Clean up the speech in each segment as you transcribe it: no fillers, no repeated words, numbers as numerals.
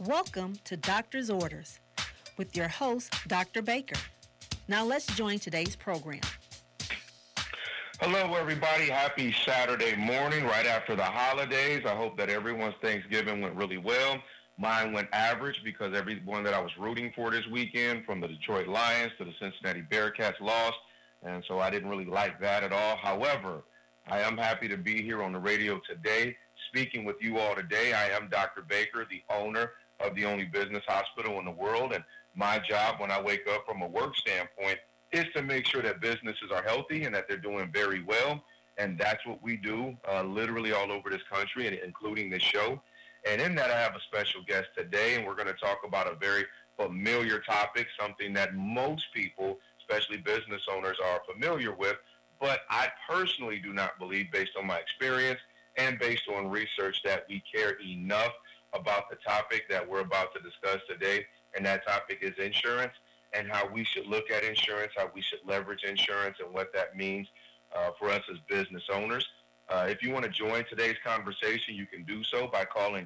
Welcome to Doctor's Orders with your host, Dr. Baker. Now let's join today's program. Hello, everybody. Happy Saturday morning right after the holidays. I hope that everyone's Thanksgiving went really well. Mine went average because everyone that I was rooting for this weekend, from the Detroit Lions to the Cincinnati Bearcats, lost, and so I didn't really like that at all. However, I am happy to be here on the radio today, speaking with you all today. I am Dr. Baker, the owner of the only business hospital in the world, and my job when I wake up from a work standpoint is to make sure that businesses are healthy and that they're doing very well, and that's what we do literally all over this country, and including this show. And in that, I have a special guest today, and we're going to talk about a very familiar topic, something that most people, especially business owners, are familiar with, but I personally do not believe, based on my experience and based on research, that we care enough about the topic that we're about to discuss today, and that topic is insurance, and how we should look at insurance, how we should leverage insurance, and what that means for us as business owners. If you want to join today's conversation, you can do so by calling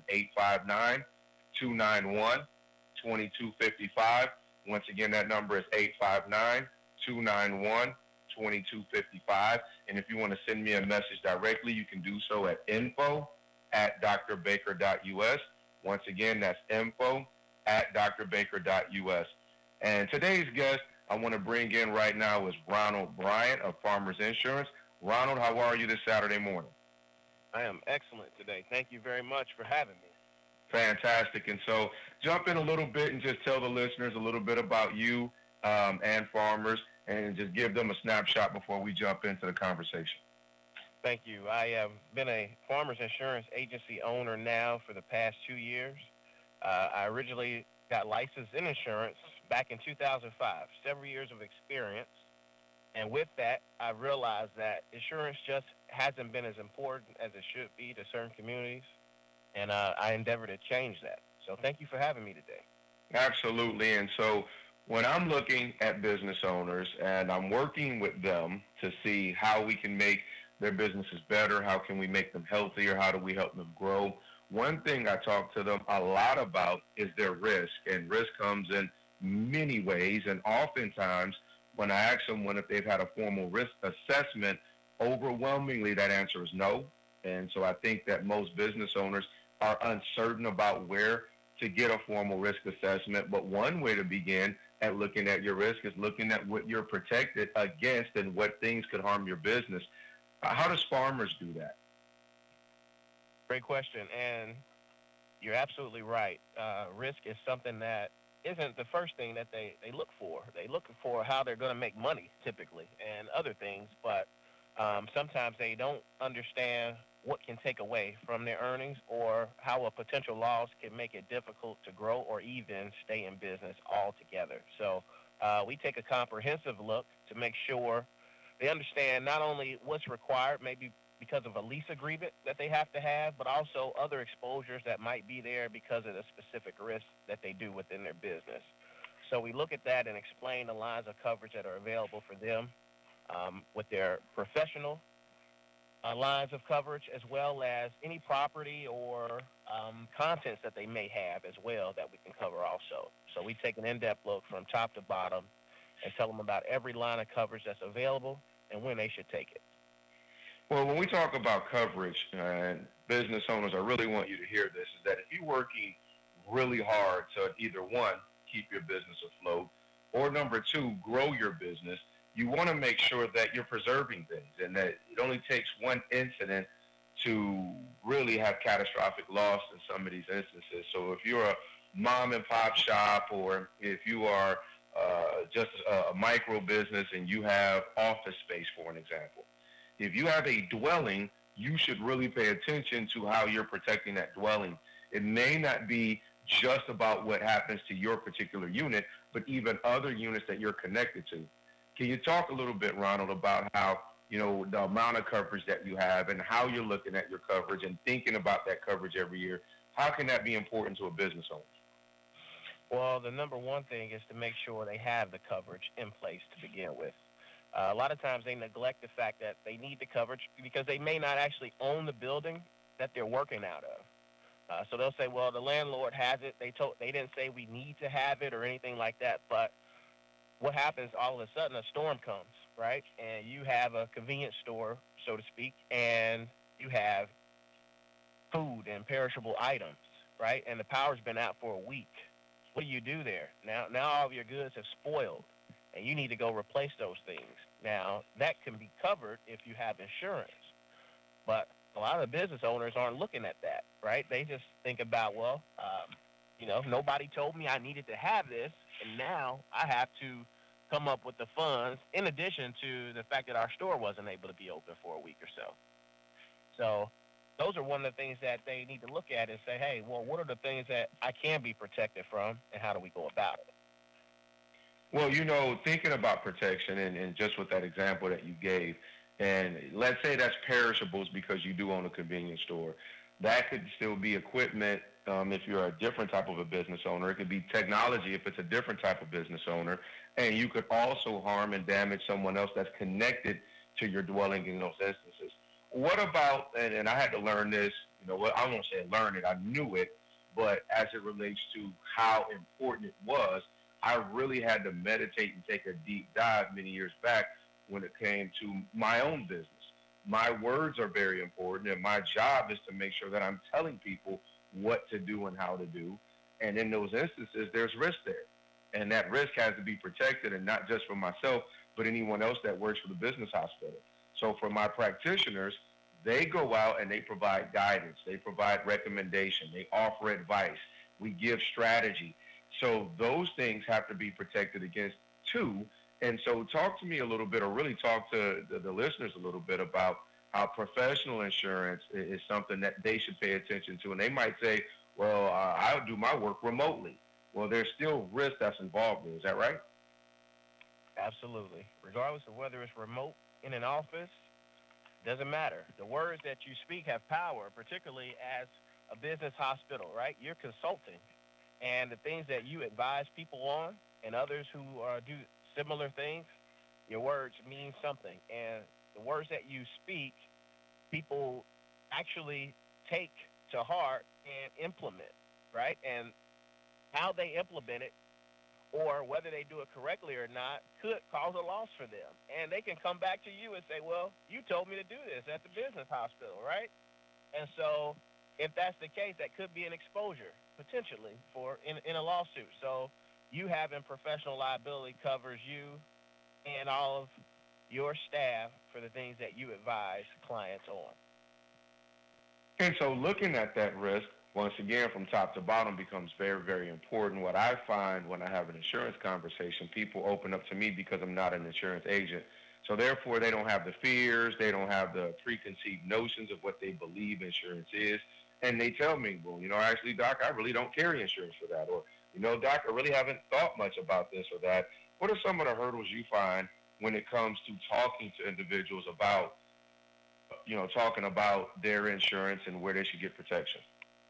859-291-2255. Once again, that number is 859-291-2255. And if you want to send me a message directly, you can do so at info@drbaker.us. Once again, that's info@drbaker.us. And today's guest I want to bring in right now is Ronald Bryant of Farmers Insurance. Ronald, how are you this Saturday morning? I am excellent today. Thank you very much for having me. Fantastic. And so jump in a little bit and just tell the listeners a little bit about you and Farmers, and just give them a snapshot before we jump into the conversation. Thank you. I have been a Farmers Insurance agency owner now for the past 2 years. I originally got licensed in insurance back in 2005, several years of experience. And with that, I realized that insurance just hasn't been as important as it should be to certain communities, and I endeavor to change that. So thank you for having me today. Absolutely. And so when I'm looking at business owners and I'm working with them to see how we can make their businesses better, how can we make them healthier, how do we help them grow, one thing I talk to them a lot about is their risk. And risk comes in many ways, and oftentimes when I ask someone if they've had a formal risk assessment, overwhelmingly that answer is no. And so I think that most business owners are uncertain about where to get a formal risk assessment. But one way to begin at looking at your risk is looking at what you're protected against and what things could harm your business. How does Farmers do that? Great question, and you're absolutely right. Risk is something that isn't the first thing that they look for. They look for how they're going to make money, typically, and other things, but sometimes they don't understand what can take away from their earnings, or how a potential loss can make it difficult to grow or even stay in business altogether. So we take a comprehensive look to make sure they understand not only what's required, maybe because of a lease agreement that they have to have, but also other exposures that might be there because of the specific risks that they do within their business. So we look at that and explain the lines of coverage that are available for them with their professional lines of coverage, as well as any property or contents that they may have as well that we can cover also. So we take an in-depth look from top to bottom and tell them about every line of coverage that's available and when they should take it. Well, when we talk about coverage, and business owners, I really want you to hear this, is that if you're working really hard to either, one, keep your business afloat, or number two, grow your business, you want to make sure that you're preserving things, and that it only takes one incident to really have catastrophic loss in some of these instances. So if you're a mom and pop shop, or if you are just a micro business and you have office space, for an example, if you have a dwelling, you should really pay attention to how you're protecting that dwelling. It may not be just about what happens to your particular unit, but even other units that you're connected to. Can you talk a little bit, Ronald, about how, the amount of coverage that you have and how you're looking at your coverage and thinking about that coverage every year? How can that be important to a business owner? Well, the number one thing is to make sure they have the coverage in place to begin with. A lot of times they neglect the fact that they need the coverage because they may not actually own the building that they're working out of. So they'll say, well, the landlord has it. They didn't say we need to have it or anything like that. But what happens all of a sudden, a storm comes, right? And you have a convenience store, so to speak, and you have food and perishable items, right? And the power's been out for a week. What do you do there? Now all of your goods have spoiled, and you need to go replace those things. Now, that can be covered if you have insurance, but a lot of business owners aren't looking at that, right? They just think about, well, nobody told me I needed to have this, and now I have to come up with the funds in addition to the fact that our store wasn't able to be open for a week or so. So those are one of the things that they need to look at and say, hey, well, what are the things that I can be protected from, and how do we go about it? Well, thinking about protection and just with that example that you gave, and let's say that's perishables because you do own a convenience store. That could still be equipment if you're a different type of a business owner. It could be technology if it's a different type of business owner. And you could also harm and damage someone else that's connected to your dwelling in those instances. What about, and I had to learn this, I won't say learn it, I knew it, but as it relates to how important it was, I really had to meditate and take a deep dive many years back when it came to my own business. My words are very important, and my job is to make sure that I'm telling people what to do and how to do. And in those instances, there's risk there. And that risk has to be protected, and not just for myself, but anyone else that works for the business hospital. So for my practitioners, they go out and they provide guidance. They provide recommendation. They offer advice. We give strategy. So those things have to be protected against too. And so talk to me a little bit, or really talk to the listeners a little bit about how professional insurance is something that they should pay attention to. And they might say, well, I'll do my work remotely. Well, there's still risk that's involved there. Is that right? Absolutely. Regardless of whether it's remote in an office, doesn't matter. The words that you speak have power, particularly as a business hospital, right? You're consulting. And the things that you advise people on and others who do similar things, your words mean something. And the words that you speak, people actually take to heart and implement, right? And how they implement it, or whether they do it correctly or not, could cause a loss for them. And they can come back to you and say, well, you told me to do this at the business hospital, right? And so if that's the case, that could be an exposure, potentially, in a lawsuit. So you having professional liability covers you and all of your staff for the things that you advise clients on. And so looking at that risk, once again, from top to bottom becomes very, very important. What I find when I have an insurance conversation, people open up to me because I'm not an insurance agent. So therefore, they don't have the fears, they don't have the preconceived notions of what they believe insurance is. And they tell me, well, actually, Doc, I really don't carry insurance for that. Or, Doc, I really haven't thought much about this or that. What are some of the hurdles you find when it comes to talking to individuals about, talking about their insurance and where they should get protection?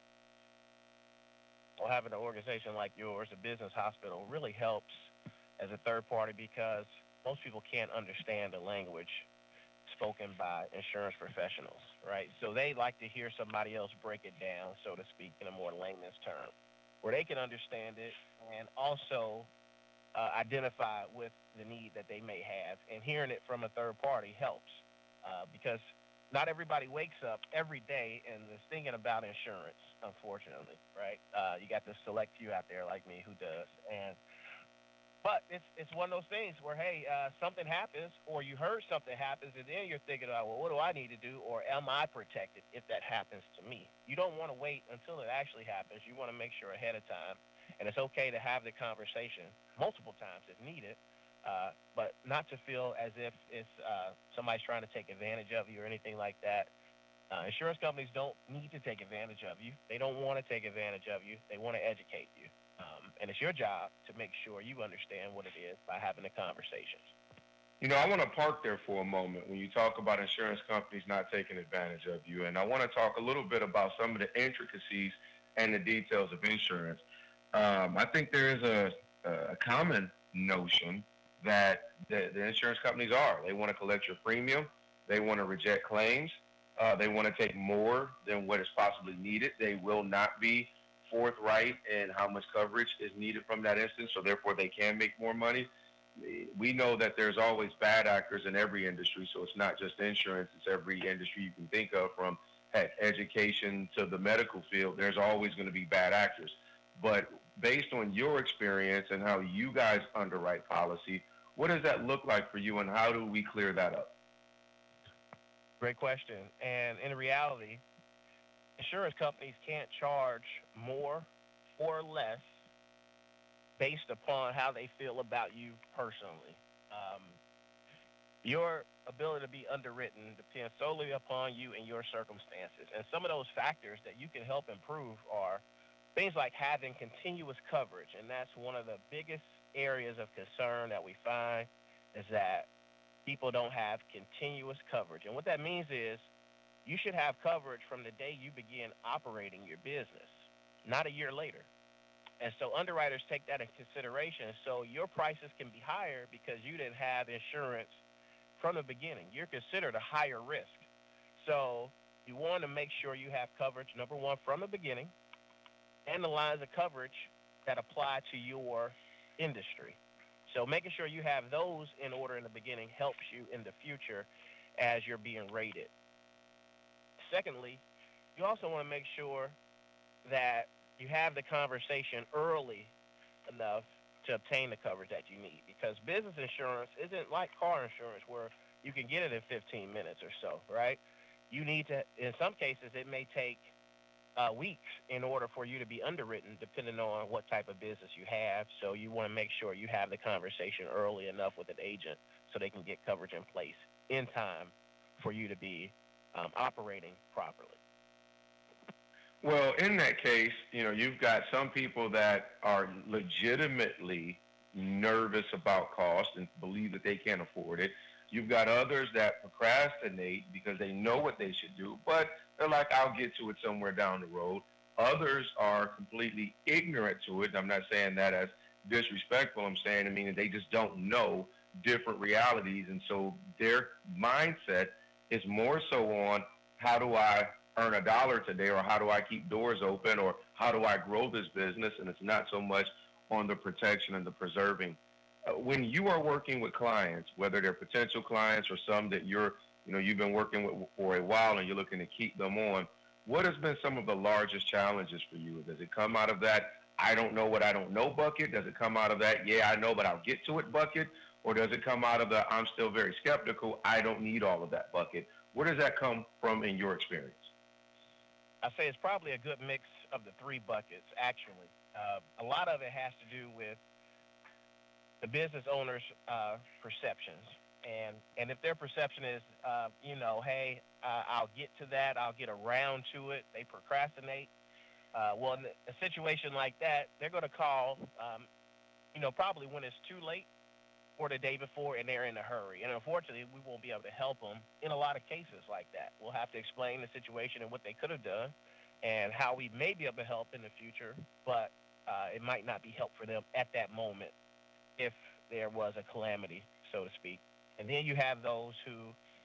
Well, having an organization like yours, a business hospital, really helps as a third party because most people can't understand the language spoken by insurance professionals, right? So they like to hear somebody else break it down, so to speak, in a more layman's term, where they can understand it and also identify with the need that they may have. And hearing it from a third party helps because not everybody wakes up every day and is thinking about insurance, unfortunately, right? You got this select few out there like me who does. But it's one of those things where, hey, something happens, or you heard something happens, and then you're thinking, well, what do I need to do, or am I protected if that happens to me? You don't want to wait until it actually happens. You want to make sure ahead of time, and it's okay to have the conversation multiple times if needed, but not to feel as if it's somebody's trying to take advantage of you or anything like that. Insurance companies don't need to take advantage of you. They don't want to take advantage of you. They want to educate you. And it's your job to make sure you understand what it is by having the conversations. I want to park there for a moment when you talk about insurance companies not taking advantage of you. And I want to talk a little bit about some of the intricacies and the details of insurance. I think there is a common notion that the insurance companies are. They want to collect your premium. They want to reject claims. They want to take more than what is possibly needed. They will not be forthright in how much coverage is needed from that instance, so therefore they can make more money. We know that there's always bad actors in every industry, so it's not just insurance, it's every industry you can think of, from heck, education to the medical field. There's always going to be bad actors. But based on your experience and how you guys underwrite policy, what does that look like for you, and how do we clear that up? Great question. And in reality, insurance companies can't charge more or less based upon how they feel about you personally. Um, your ability to be underwritten depends solely upon you and your circumstances. And some of those factors that you can help improve are things like having continuous coverage. And that's one of the biggest areas of concern that we find, is that people don't have continuous coverage. And what that means is you should have coverage from the day you begin operating your business, not a year later. And so underwriters take that in consideration. So your prices can be higher because you didn't have insurance from the beginning. You're considered a higher risk. So you want to make sure you have coverage, number one, from the beginning, and the lines of coverage that apply to your industry. So making sure you have those in order in the beginning helps you in the future as you're being rated. Secondly, you also want to make sure that you have the conversation early enough to obtain the coverage that you need, because business insurance isn't like car insurance where you can get it in 15 minutes or so, right? You need to, in some cases, it may take weeks in order for you to be underwritten, depending on what type of business you have. So you want to make sure you have the conversation early enough with an agent so they can get coverage in place in time for you to be operating properly. Well, in that case, you've got some people that are legitimately nervous about cost and believe that they can't afford it. You've got others that procrastinate because they know what they should do, but they're like, I'll get to it somewhere down the road. Others are completely ignorant to it. I'm not saying that as disrespectful. I'm saying, they just don't know different realities. And so their mindset is more so on, how do I earn $1 today, or how do I keep doors open, or how do I grow this business? And it's not so much on the protection and the preserving. When you are working with clients, whether they're potential clients or some that you've been working with for a while and you're looking to keep them on, what has been some of the largest challenges for you? Does it come out of that I don't know what I don't know bucket? Does it come out of that, yeah, I know, but I'll get to it bucket? Or does it come out of the I'm still very skeptical, I don't need all of that bucket? Where does that come from in your experience? I say it's probably a good mix of the three buckets, actually. A lot of it has to do with the business owner's perceptions. And if their perception is, hey, I'll get to that, I'll get around to it, they procrastinate. Well, in a situation like that, they're going to call, probably when it's too late or the day before, and they're in a hurry. And unfortunately, we won't be able to help them in a lot of cases like that. We'll have to explain the situation and what they could have done and how we may be able to help in the future, but it might not be help for them at that moment if there was a calamity, so to speak. And then you have those who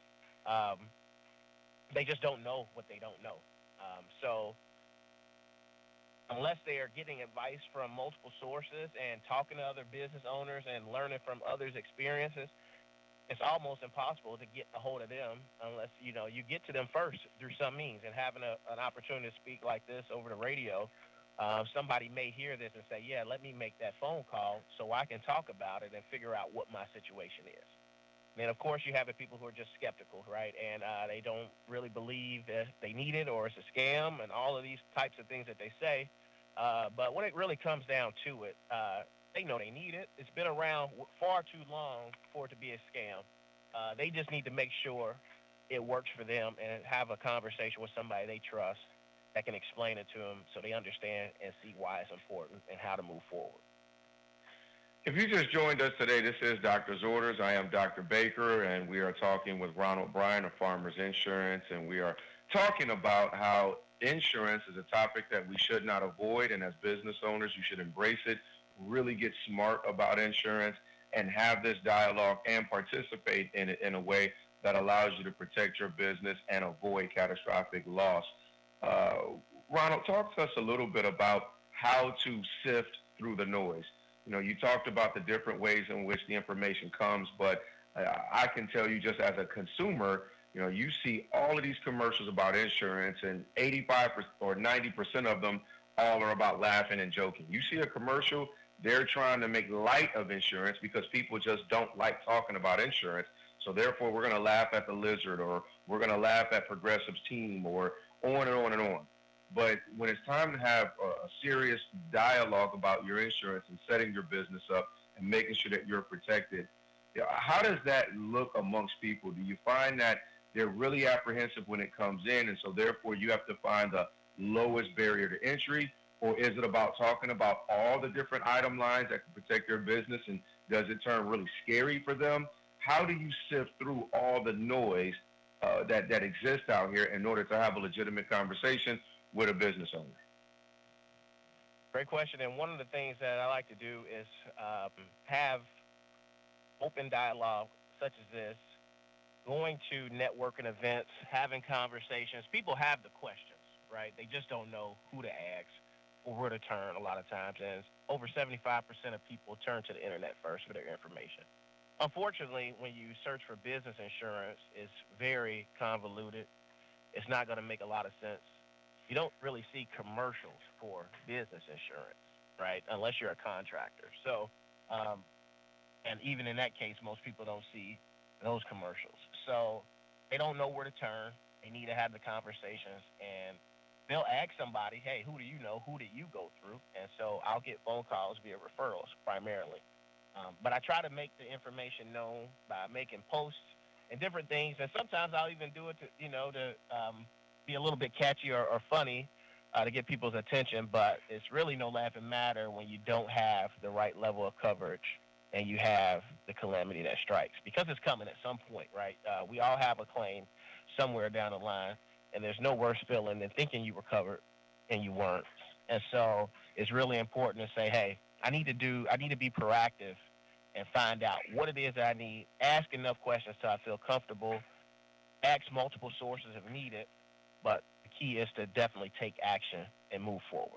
they just don't know what they don't know. So unless they are getting advice from multiple sources and talking to other business owners and learning from others' experiences, it's almost impossible to get a hold of them unless, you get to them first through some means. And having an opportunity to speak like this over the radio, somebody may hear this and say, yeah, let me make that phone call so I can talk about it and figure out what my situation is. And of course, you have the people who are just skeptical, right? And they don't really believe that they need it, or it's a scam, and all of these types of things that they say. But when it really comes down to it, they know they need it. It's been around far too long for it to be a scam. They just need to make sure it works for them and have a conversation with somebody they trust that can explain it to them so they understand and see why it's important and how to move forward. If you just joined us today, this is Doctor's Orders. I am Dr. Baker, and we are talking with Ronald Bryan of Farmers Insurance, and we are talking about how insurance is a topic that we should not avoid, and as business owners, you should embrace it, really get smart about insurance, and have this dialogue and participate in it in a way that allows you to protect your business and avoid catastrophic loss. Uh, Ronald, talk to us a little bit about how to sift through the noise. You talked about the different ways in which the information comes, but I can tell you just as a consumer, you see all of these commercials about insurance, and 85 or 90% of them all are about laughing and joking. You see a commercial, they're trying to make light of insurance because people just don't like talking about insurance. So therefore, we're going to laugh at the lizard, or we're going to laugh at Progressive's team, or on and on and on. But when it's time to have a serious dialogue about your insurance and setting your business up and making sure that you're protected, how does that look amongst people? Do you find that they're really apprehensive when it comes in, and so therefore you have to find the lowest barrier to entry? Or is it about talking about all the different item lines that can protect their business, and does it turn really scary for them? How do you sift through all the noise that exists out here in order to have a legitimate conversation with a business owner? Great question. And one of the things that I like to do is have open dialogue such as this, going to networking events, having conversations. People have the questions, right? They just don't know who to ask or where to turn a lot of times. And over 75% of people turn to the internet first for their information. Unfortunately, when you search for business insurance, it's very convoluted. It's not going to make a lot of sense. You don't really see commercials for business insurance, right, unless you're a contractor. So, and even in that case, most people don't see those commercials. So they don't know where to turn. They need to have the conversations, and they'll ask somebody, hey, who do you know? Who did you go through? And so I'll get phone calls via referrals primarily. But I try to make the information known by making posts and different things. And sometimes I'll even do it to be a little bit catchy or funny to get people's attention. But it's really no laughing matter when you don't have the right level of coverage and you have the calamity that strikes, because it's coming at some point, right? We all have a claim somewhere down the line, and there's no worse feeling than thinking you were covered and you weren't. And so it's really important to say, hey, I need to be proactive and find out what it is that I need, ask enough questions till I feel comfortable, ask multiple sources if needed, but the key is to definitely take action and move forward.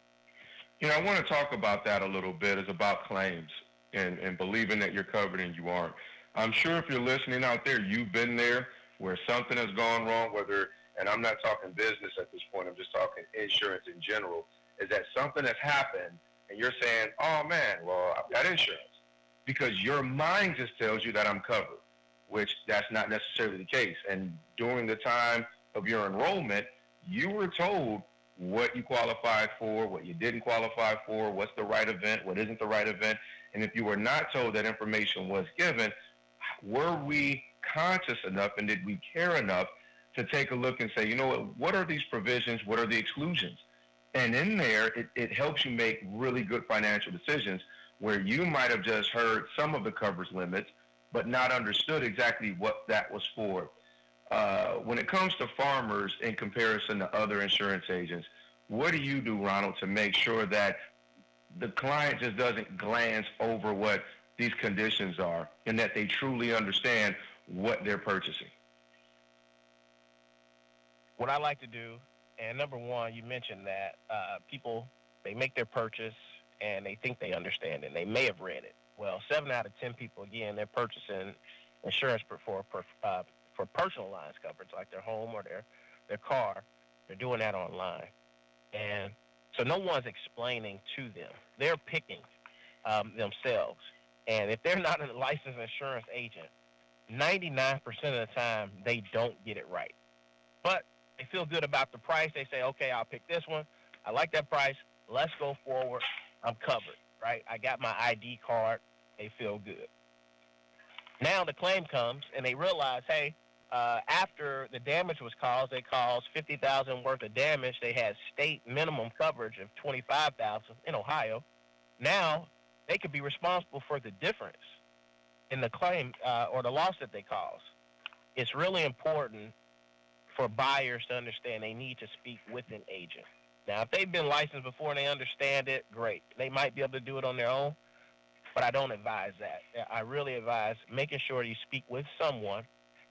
I want to talk about that a little bit. It's about claims and believing that you're covered and you aren't. I'm sure if you're listening out there, you've been there where something has gone wrong, and I'm not talking business at this point, I'm just talking insurance in general, is that something has happened and you're saying, oh man, well, I've got insurance. Because your mind just tells you that I'm covered, which that's not necessarily the case. And during the time of your enrollment, you were told what you qualified for, what you didn't qualify for, what's the right event, what isn't the right event. And if you were not told that information was given, were we conscious enough and did we care enough to take a look and say, what are these provisions? What are the exclusions? And in there, it helps you make really good financial decisions where you might have just heard some of the coverage limits, but not understood exactly what that was for. When it comes to farmers in comparison to other insurance agents, what do you do, Ronald, to make sure that the client just doesn't glance over what these conditions are and that they truly understand what they're purchasing? What I like to do, and number one, you mentioned that people, they make their purchase and they think they understand it. They may have read it. Well, 7 out of 10 people, again, they're purchasing insurance for personal lines coverage, like their home or their car. They're doing that online. And so no one's explaining to them. They're picking themselves. And if they're not a licensed insurance agent, 99% of the time, they don't get it right. But they feel good about the price. They say, okay, I'll pick this one. I like that price. Let's go forward. I'm covered, right? I got my ID card. They feel good. Now the claim comes, and they realize, hey, after the damage was caused, they caused $50,000 worth of damage. They had state minimum coverage of $25,000 in Ohio. Now they could be responsible for the difference in the claim or the loss that they caused. It's really important for buyers to understand they need to speak with an agent. Now, if they've been licensed before and they understand it, great. They might be able to do it on their own, but I don't advise that. I really advise making sure you speak with someone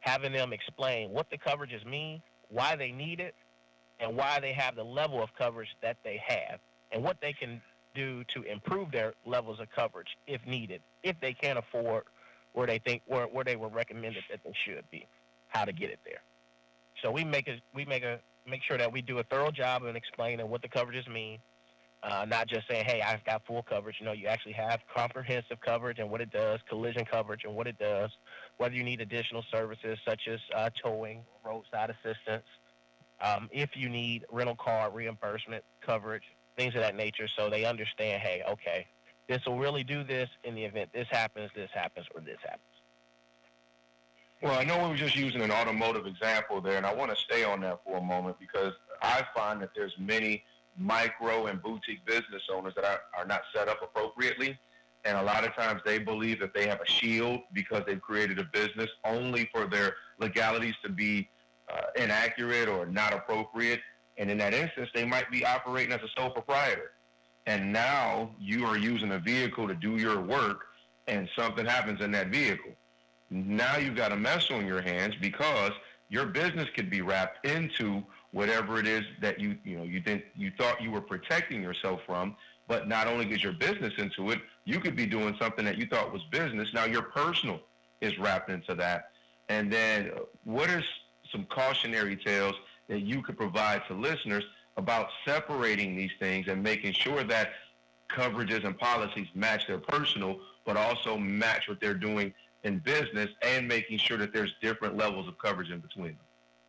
having them explain what the coverages mean, why they need it, and why they have the level of coverage that they have, and what they can do to improve their levels of coverage if needed, if they can't afford where they think where they were recommended that they should be, how to get it there. So we make sure that we do a thorough job in explaining what the coverages mean, not just saying, hey, I've got full coverage. You know, you actually have comprehensive coverage and what it does, collision coverage and what it does, whether you need additional services such as towing, roadside assistance, if you need rental car reimbursement coverage, things of that nature, so they understand, hey, okay, this will really do this in the event this happens, or this happens. Well, I know we were just using an automotive example there, and I want to stay on that for a moment because I find that there's many micro and boutique business owners that are not set up appropriately, and a lot of times they believe that they have a shield because they've created a business only for their legalities to be inaccurate or not appropriate, and in that instance, they might be operating as a sole proprietor. And now you are using a vehicle to do your work, and something happens in that vehicle. Now you've got a mess on your hands because your business could be wrapped into whatever it is that you thought you were protecting yourself from. But not only is your business into it, you could be doing something that you thought was business. Now your personal is wrapped into that. And then what are some cautionary tales that you could provide to listeners about separating these things and making sure that coverages and policies match their personal, but also match what they're doing in business, and making sure that there's different levels of coverage in between them?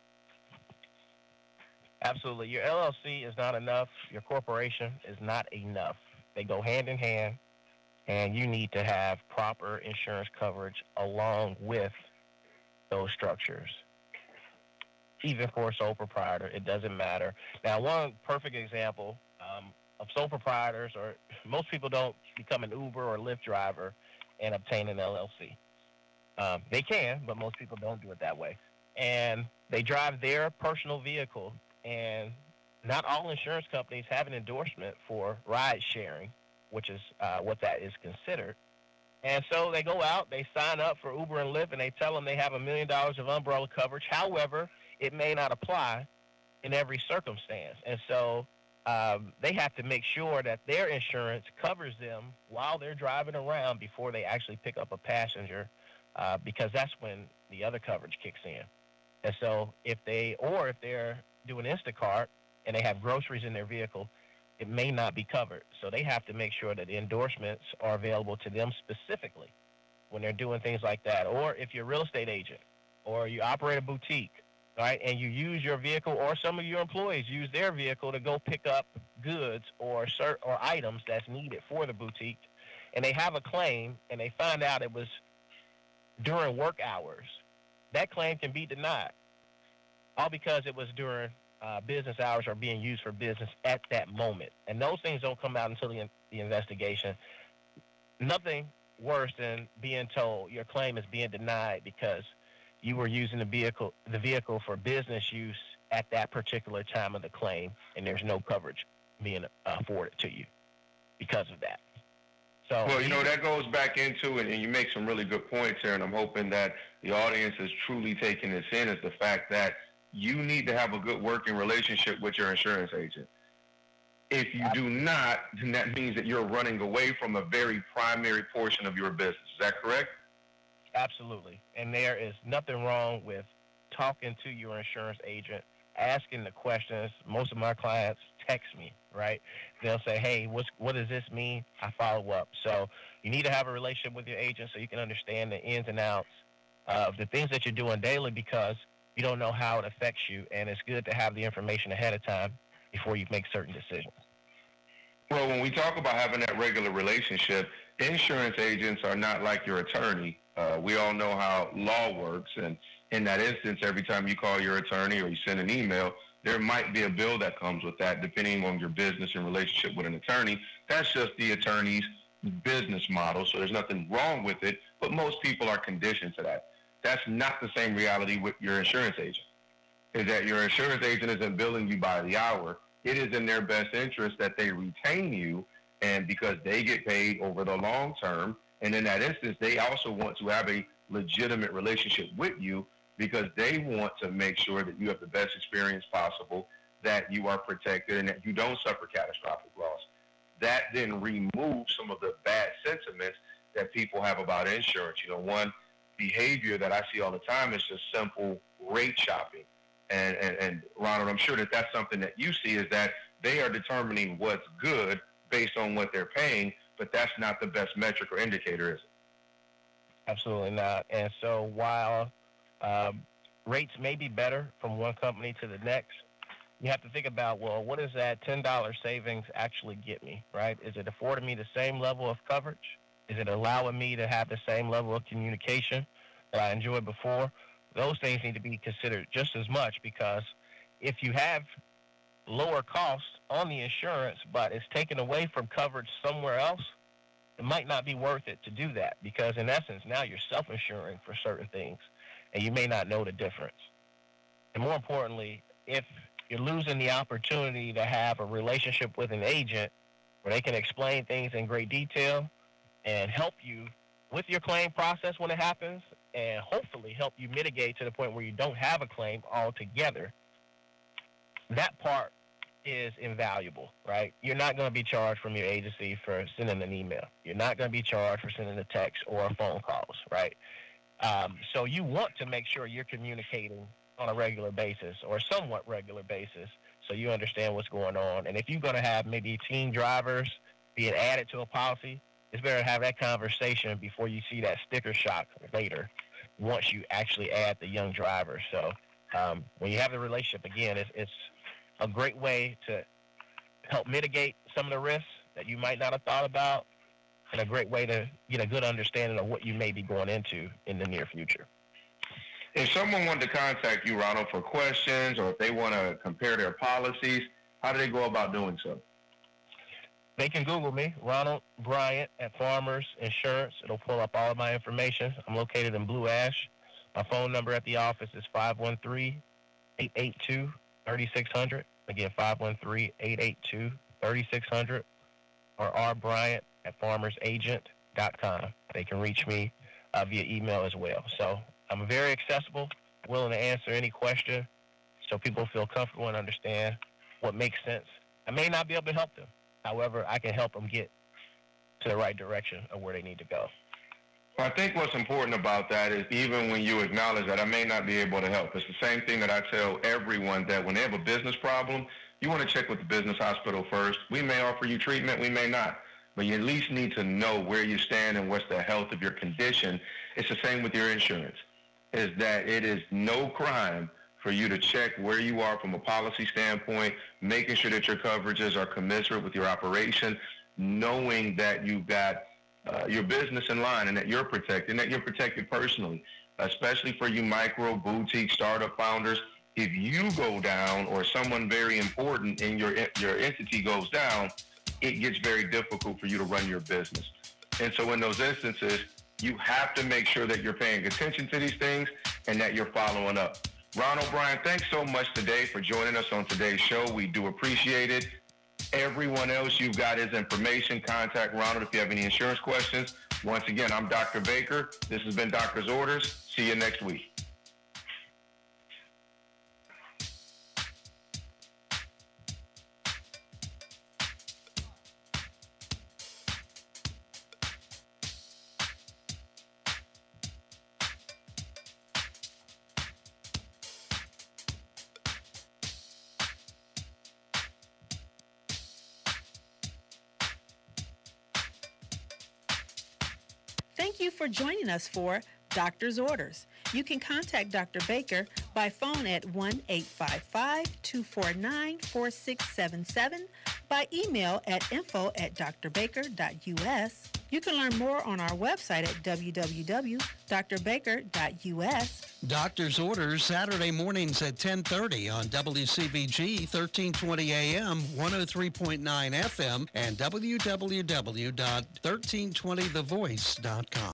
Absolutely. Your LLC is not enough. Your corporation is not enough. They go hand in hand, and you need to have proper insurance coverage along with those structures. Even for a sole proprietor, it doesn't matter. Now, one perfect example of sole proprietors, or most people don't become an Uber or Lyft driver and obtain an LLC. They can, but most people don't do it that way. And they drive their personal vehicle, and not all insurance companies have an endorsement for ride sharing, which is what that is considered. And so they go out, they sign up for Uber and Lyft, and they tell them they have $1 million of umbrella coverage. However, it may not apply in every circumstance. And so they have to make sure that their insurance covers them while they're driving around before they actually pick up a passenger, because that's when the other coverage kicks in. And so if they're doing Instacart and they have groceries in their vehicle, it may not be covered. So they have to make sure that the endorsements are available to them specifically when they're doing things like that. Or if you're a real estate agent or you operate a boutique, right, and you use your vehicle, or some of your employees use their vehicle to go pick up goods or items that's needed for the boutique, and they have a claim and they find out it was during work hours, that claim can be denied, all because it was during business hours or being used for business at that moment. And those things don't come out until the investigation. Nothing worse than being told your claim is being denied because you were using the vehicle for business use at that particular time of the claim, and there's no coverage being afforded to you because of that. So, well, that goes back into it, and you make some really good points here, and I'm hoping that the audience is truly taking this in, is the fact that you need to have a good working relationship with your insurance agent. If you do not, then that means that you're running away from a very primary portion of your business. Is that correct? Absolutely. And there is nothing wrong with talking to your insurance agent, asking the questions. Most of my clients text me, right? They'll say, hey, what does this mean? I follow up. So you need to have a relationship with your agent so you can understand the ins and outs of the things that you're doing daily, because you don't know how it affects you, and it's good to have the information ahead of time before you make certain decisions. Well, when we talk about having that regular relationship, insurance agents are not like your attorney. We all know how law works, and in that instance, every time you call your attorney or you send an email, there might be a bill that comes with that, depending on your business and relationship with an attorney. That's just the attorney's business model, so there's nothing wrong with it, but most people are conditioned to that. That's not the same reality with your insurance agent, is that your insurance agent isn't billing you by the hour. It is in their best interest that they retain you, and because they get paid over the long term, and in that instance, they also want to have a legitimate relationship with you, because they want to make sure that you have the best experience possible, that you are protected, and that you don't suffer catastrophic loss. That then removes some of the bad sentiments that people have about insurance. One behavior that I see all the time is just simple rate shopping. And Ronald, I'm sure that that's something that you see, is that they are determining what's good based on what they're paying, but that's not the best metric or indicator, is it? Absolutely not. And so while rates may be better from one company to the next, you have to think about, well, what does that $10 savings actually get me, right? Is it affording me the same level of coverage? Is it allowing me to have the same level of communication that I enjoyed before? Those things need to be considered just as much, because if you have lower costs on the insurance, but it's taken away from coverage somewhere else, it might not be worth it to do that, because in essence, now you're self-insuring for certain things, and you may not know the difference. And more importantly, if you're losing the opportunity to have a relationship with an agent where they can explain things in great detail and help you with your claim process when it happens, and hopefully help you mitigate to the point where you don't have a claim altogether, that part is invaluable, right? You're not going to be charged from your agency for sending an email. You're not going to be charged for sending a text or phone calls, right? So you want to make sure you're communicating on a regular basis or somewhat regular basis so you understand what's going on. And if you're going to have maybe teen drivers being added to a policy, it's better to have that conversation before you see that sticker shock later, once you actually add the young driver. So when you have the relationship, again, it's a great way to help mitigate some of the risks that you might not have thought about, and a great way to get a good understanding of what you may be going into in the near future. If someone wanted to contact you, Ronald, for questions, or if they want to compare their policies, how do they go about doing so? They can Google me, Ronald Bryant at Farmers Insurance. It'll pull up all of my information. I'm located in Blue Ash. My phone number at the office is 513-882-3600. Again, 513-882-3600, or rbryant@farmersagent.com. They can reach me via email as well. So I'm very accessible, willing to answer any question so people feel comfortable and understand what makes sense. I may not be able to help them. However, I can help them get to the right direction of where they need to go. I think what's important about that is, even when you acknowledge that I may not be able to help, it's the same thing that I tell everyone, that when they have a business problem, you want to check with the business hospital first. We may offer you treatment, we may not, but you at least need to know where you stand and what's the health of your condition. It's the same with your insurance, is that it is no crime for you to check where you are from a policy standpoint, making sure that your coverages are commensurate with your operation, knowing that you've got your business in line and that you're protected, and that you're protected personally, especially for you micro, boutique, startup founders. If you go down, or someone very important in your entity goes down, it gets very difficult for you to run your business. And so in those instances, you have to make sure that you're paying attention to these things and that you're following up. Ronald Bryant, thanks so much today for joining us on today's show. We do appreciate it. Everyone else, you've got his information. Contact Ronald if you have any insurance questions. Once again, I'm Dr. Baker. This has been Doctor's Orders. See you next week. Thank you for joining us for Doctor's Orders. You can contact Dr. Baker by phone at 1-855-249-4677, by email at info@drbaker.us. You can learn more on our website at www.drbaker.us. Doctor's Orders, Saturday mornings at 10:30 on WCVG 1320 AM, 103.9 FM, and www.1320thevoice.com.